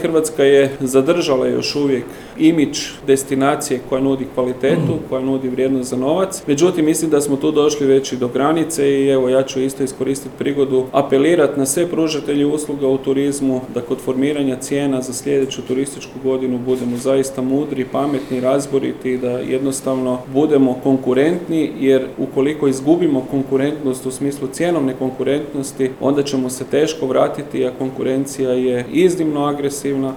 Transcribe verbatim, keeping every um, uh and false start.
Hrvatska je zadržala još uvijek imidž destinacije koja nudi kvalitetu, koja nudi vrijednost za novac. Međutim, mislim da smo tu došli već i do granice i evo ja ću isto iskoristiti prigodu apelirati na sve pružatelje usluga u turizmu da kod formiranja cijena za sljedeću turističku godinu budemo zaista mudri, pametni, razboriti, da jednostavno budemo konkurentni, jer ukoliko izgubimo konkurentnost u smislu cjenovne konkurentnosti, onda ćemo se teško vratiti, a konkurencija je iznimno agresivna,